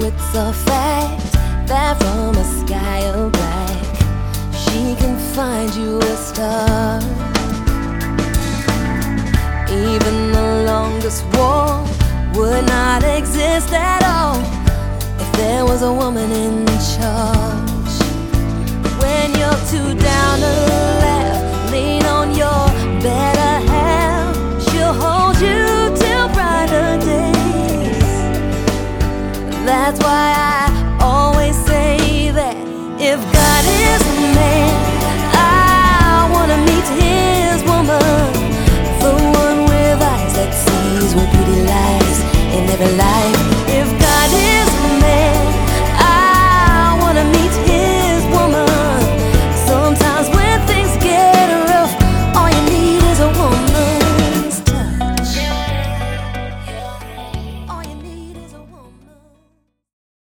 it's a fact that from a sky of black she can find you a star. Even the longest war would not exist at all if there was a woman in charge. When you're too down to laugh, lean on your better half. She'll hold you till brighter days. That's why I always say that if God is a man, I wanna meet his woman, the one with eyes that sees where beauty lies in every lie.